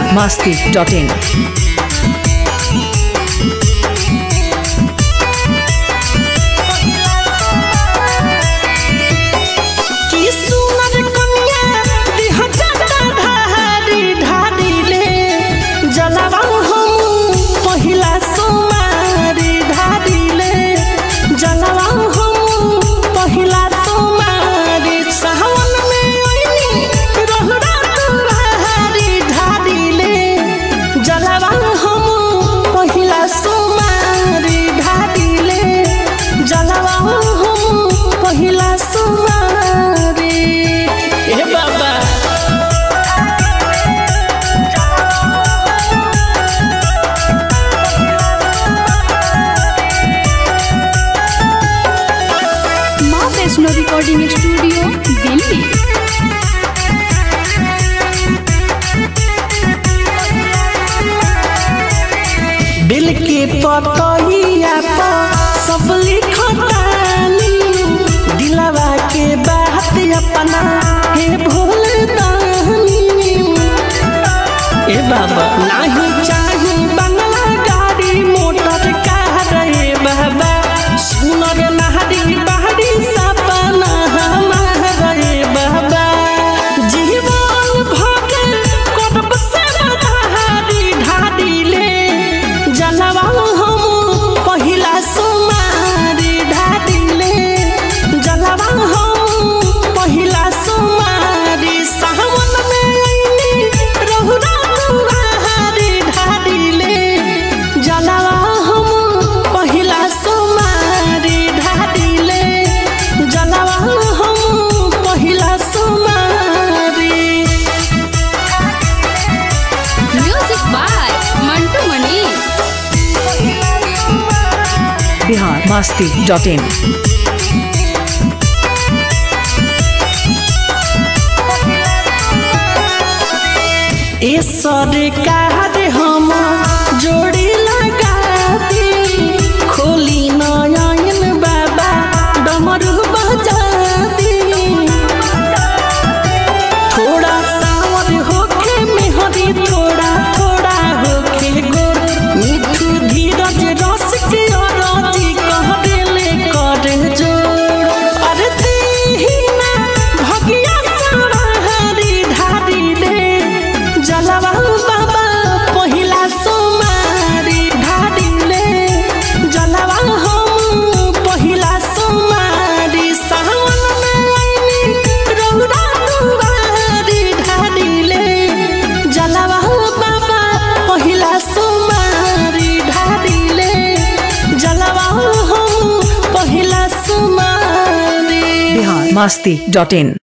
biharmasti.in recording studio Delhi. दिल के पतइया पर सब लिखतानी दिलवा के बात अपना के भूलतानी। ए बाबा नहीं चाही बंगला गाड़ी मोटर कार रे बाबा सुनर नहरी बहरी सपना हमारे बाबा जीवन भगे करब से ढाडी ढाडी ले जलवा हम पहिला सुमारी ढाडी ले जलवा हम पहिला सुमारी सावन में आईनी रहुरा तुहारी ढाडी ले जलवा हम पहिला सुमारी ढाडी ले जलवा हम पहिला सुमारी। Music by Mantu Mani. biharmasti.in ए सरकार हम जोड़ी लगा दी खोली नयन बाबा डमरू बजा दी थोड़ा सावर होके मेहरी थोड़ा थोड़ा होके गोर मिठू धीरज रस के अरजी कह देले कर जोड़ अरे दीना भगिया सारी ढारी ले जलवा बाबा पहिला सोमारी ढाडी ले जलवा हम पहिला सोमारी सावन में आईनी रहुरा तुहारी ढाडी ले जलवा बाबा पहिला सोमारी ढाडी ले जलवा हम पहिला सोमारी। biharmasti.in